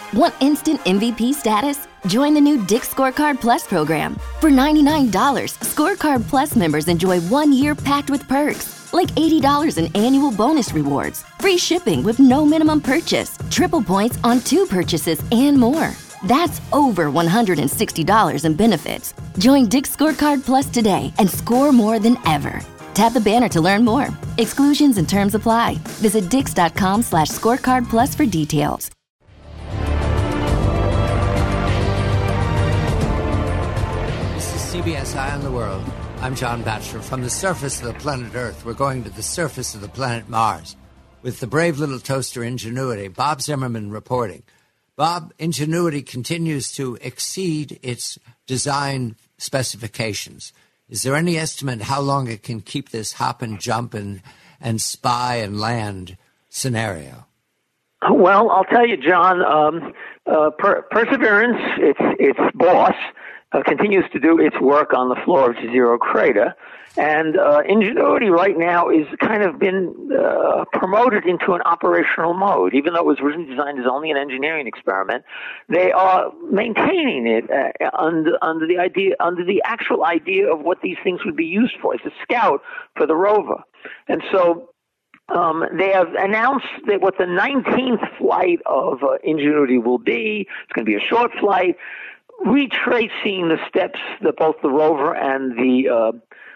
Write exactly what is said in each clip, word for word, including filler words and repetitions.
Want instant M V P status? Join the new Dick's Scorecard Plus program. For ninety-nine dollars, Scorecard Plus members enjoy one year packed with perks, like eighty dollars in annual bonus rewards, free shipping with no minimum purchase, triple points on two purchases, and more. That's over one hundred sixty dollars in benefits. Join Dick's Scorecard Plus today and score more than ever. Tap the banner to learn more. Exclusions and terms apply. Visit dix.com slash scorecard plus for details. This is C B S Eye on the World. I'm John Batchelor. From the surface of the planet Earth, we're going to the surface of the planet Mars with the brave little toaster Ingenuity. Bob Zimmerman reporting. Bob, Ingenuity continues to exceed its design specifications. Is there any estimate how long it can keep this hop and jump and, and spy and land scenario? Well, I'll tell you, John, um, uh, per- Perseverance, its its boss, uh, continues to do its work on the floor of Jezero Crater. And uh, Ingenuity right now is kind of been uh, promoted into an operational mode. Even though it was originally designed as only an engineering experiment, they are maintaining it uh, under, under the idea, under the actual idea of what these things would be used for. It's a scout for the rover. And so um, they have announced that what the nineteenth flight of uh, Ingenuity will be. It's going to be a short flight, retracing the steps that both the rover and the uh,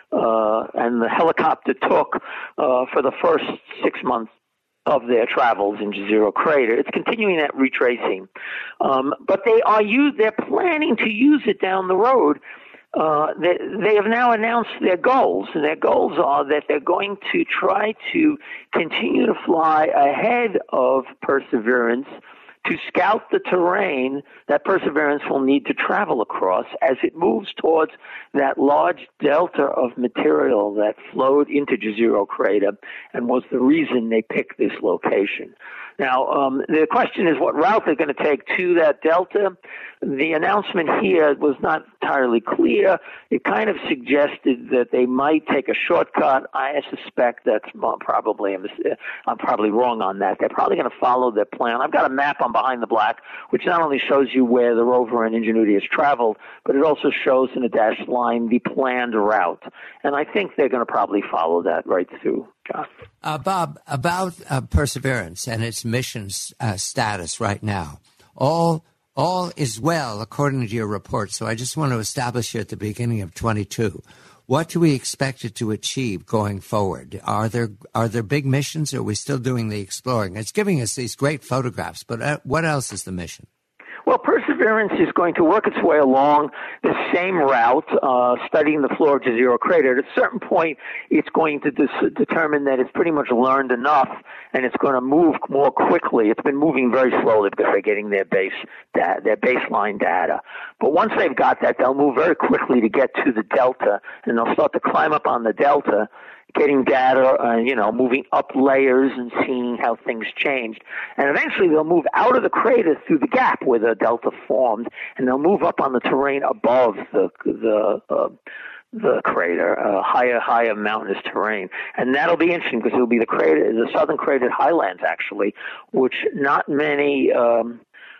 Uh, and the helicopter took uh, for the first six months of their travels in Jezero Crater. It's continuing that retracing. Um, but they are use, they're planning to use it down the road. Uh, they, they have now announced their goals, and their goals are that they're going to try to continue to fly ahead of Perseverance to scout the terrain that Perseverance will need to travel across as it moves towards that large delta of material that flowed into Jezero Crater and was the reason they picked this location. Now, um, the question is what route they're going to take to that delta. The announcement here was not entirely clear. It kind of suggested that they might take a shortcut. I suspect that's probably, I'm probably wrong on that. They're probably going to follow their plan. I've got a map on Behind the Black, which not only shows you where the rover and Ingenuity has traveled, but it also shows in a dashed line the planned route. And I think they're going to probably follow that right through. Uh, Bob, about uh, Perseverance and its mission uh, status right now, all all is well according to your report. So I just want to establish here at the beginning of twenty-two, what do we expect it to achieve going forward? Are there are there big missions, or are we still doing the exploring? It's giving us these great photographs, but uh, what else is the mission? Well, Perseverance is going to work its way along the same route, uh, studying the floor of Jezero Crater. At a certain point, it's going to dis- determine that it's pretty much learned enough, and it's going to move more quickly. It's been moving very slowly because they're getting their base da- their baseline data. But once they've got that, they'll move very quickly to get to the delta, and they'll start to climb up on the delta, getting data, uh, you know, moving up layers and seeing how things changed. And eventually they'll move out of the crater through the gap where the delta formed, and they'll move up on the terrain above the the uh, the crater, uh, higher, higher mountainous terrain. And that'll be interesting because it'll be the crater, the southern cratered highlands, actually, which not many um,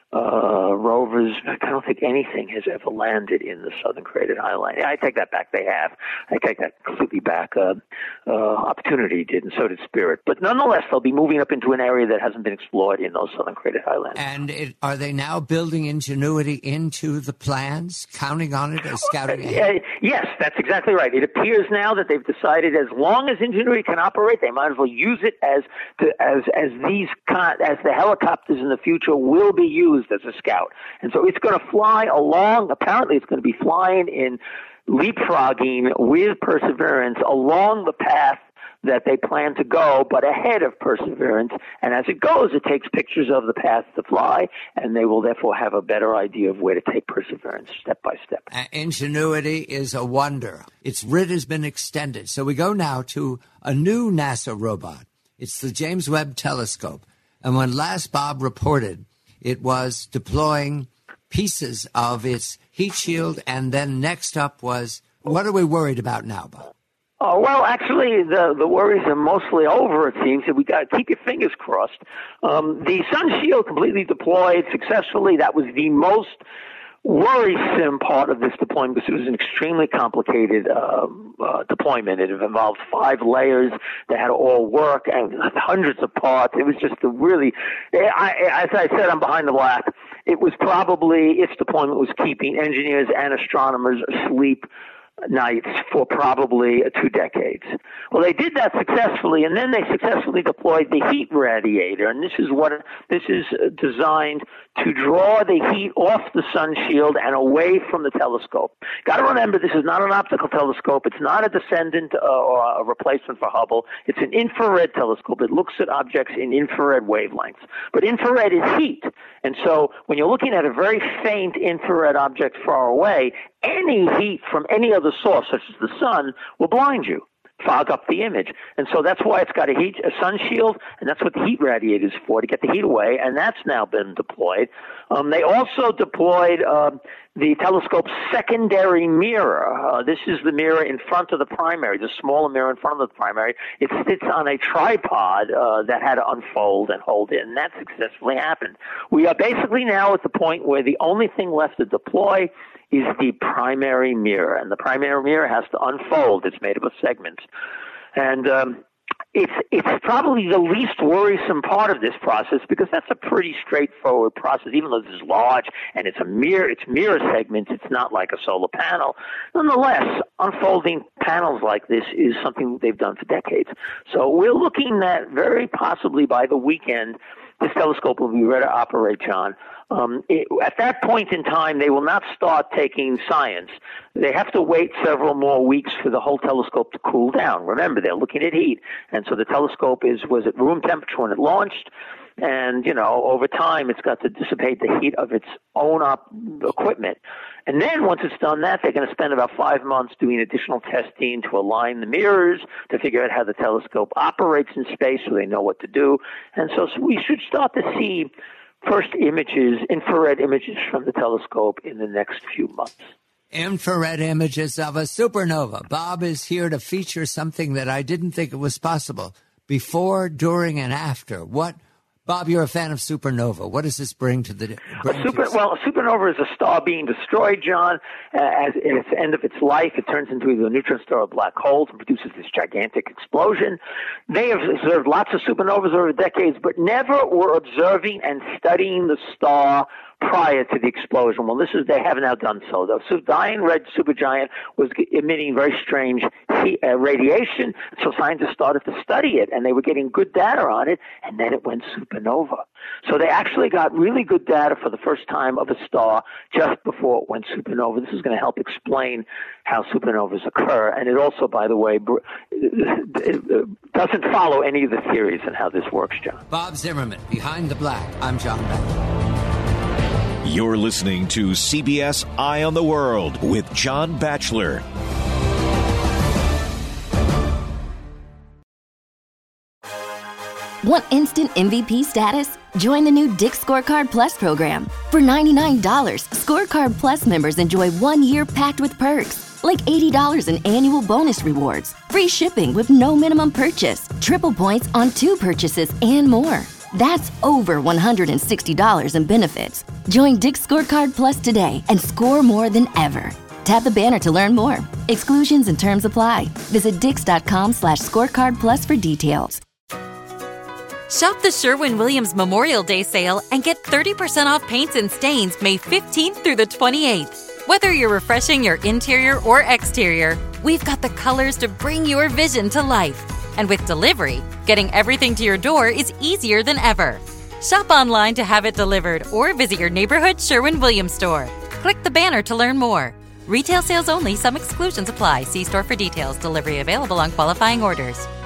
Uh, rovers, I don't think anything has ever landed in the southern cratered highland. I take that back. They have. I take that completely back. Uh, uh, Opportunity did, and so did Spirit. But nonetheless, they'll be moving up into an area that hasn't been explored in those southern cratered highlands. And it, are they now building Ingenuity into the plans, counting on it as scouting ahead? Uh, yes, that's exactly right. It appears now that they've decided as long as Ingenuity can operate, they might as well use it as to, as as these con- as the helicopters in the future will be used as a scout. And so it's going to fly along, apparently it's going to be flying in leapfrogging with Perseverance along the path that they plan to go, but ahead of Perseverance. And as it goes, it takes pictures of the path to fly, and they will therefore have a better idea of where to take Perseverance step by step. Uh, Ingenuity is a wonder. Its R I D has been extended. So we go now to a new NASA robot. It's the James Webb Telescope. And when last Bob reported, it was deploying pieces of its heat shield, and then next up was, what are we worried about now, Bob? Oh, well, actually, the, the worries are mostly over, it seems, and we got to keep your fingers crossed. Um, the Sun Shield completely deployed successfully. That was the most worrisome part of this deployment because it was an extremely complicated uh, uh, deployment. It involved five layers that had to all work and hundreds of parts. It was just a really, I, as I said, I'm behind the black. It was probably, its deployment was keeping engineers and astronomers asleep nights for probably two decades. Well, they did that successfully, and then they successfully deployed the heat radiator, and this is what this is designed to draw the heat off the sun shield and away from the telescope. Got to remember, this is not an optical telescope. It's not a descendant uh, or a replacement for Hubble. It's an infrared telescope. It looks at objects in infrared wavelengths. But infrared is heat, and so when you're looking at a very faint infrared object far away, any heat from any other source, such as the sun, will blind you, fog up the image. And so that's why it's got a heat, a sun shield, and that's what the heat radiator is for, to get the heat away, and that's now been deployed. Um, they also deployed uh, the telescope's secondary mirror. Uh, this is the mirror in front of the primary, the smaller mirror in front of the primary. It sits on a tripod uh, that had to unfold and hold it, and that successfully happened. We are basically now at the point where the only thing left to deploy is the primary mirror, and the primary mirror has to unfold. It's made up of segments, and um, it's it's probably the least worrisome part of this process because that's a pretty straightforward process. Even though this is large and it's a mirror, it's mirror segments. It's not like a solar panel. Nonetheless, unfolding panels like this is something they've done for decades. So we're looking at very possibly by the weekend, this telescope will be ready to operate, John. Um, it, at that point in time, they will not start taking science. They have to wait several more weeks for the whole telescope to cool down. Remember, they're looking at heat, and so the telescope is was at room temperature when it launched, and you know over time it's got to dissipate the heat of its own op- equipment. And then once it's done that, they're going to spend about five months doing additional testing to align the mirrors, to figure out how the telescope operates in space so they know what to do. And so, so we should start to see first images, infrared images from the telescope in the next few months. Infrared images of a supernova. Bob is here to feature something that I didn't think it was possible. Before, during, and after. What, Bob, you're a fan of supernova. What does this bring to the... Bring a super, to well, a supernova is a star being destroyed, John. Uh, as at its end of its life, it turns into either a neutron star or black holes and produces this gigantic explosion. They have observed lots of supernovas over decades, but never were observing and studying the star prior to the explosion. Well, this is, they have now done so. The dying red supergiant was emitting very strange heat, uh, radiation, so scientists started to study it, and they were getting good data on it, and then it went supernova. So they actually got really good data for the first time of a star just before it went supernova. This is going to help explain how supernovas occur, and it also, by the way, doesn't follow any of the theories on how this works, John. Bob Zimmerman, Behind the Black. I'm John Beck. You're listening to C B S Eye on the World with John Batchelor. Want instant M V P status? Join the new Dick's Scorecard Plus program. For ninety-nine dollars, Scorecard Plus members enjoy one year packed with perks, like eighty dollars in annual bonus rewards, free shipping with no minimum purchase, triple points on two purchases, and more. That's over one hundred sixty dollars in benefits. Join Dick's Scorecard Plus today and score more than ever. Tap the banner to learn more. Exclusions and terms apply. Visit dix.com slash scorecard plus for details. Shop the Sherwin-Williams Memorial Day sale and get thirty percent off paints and stains May fifteenth through the twenty-eighth. Whether you're refreshing your interior or exterior, we've got the colors to bring your vision to life. And with delivery, getting everything to your door is easier than ever. Shop online to have it delivered or visit your neighborhood Sherwin-Williams store. Click the banner to learn more. Retail sales only. Some exclusions apply. See store for details. Delivery available on qualifying orders.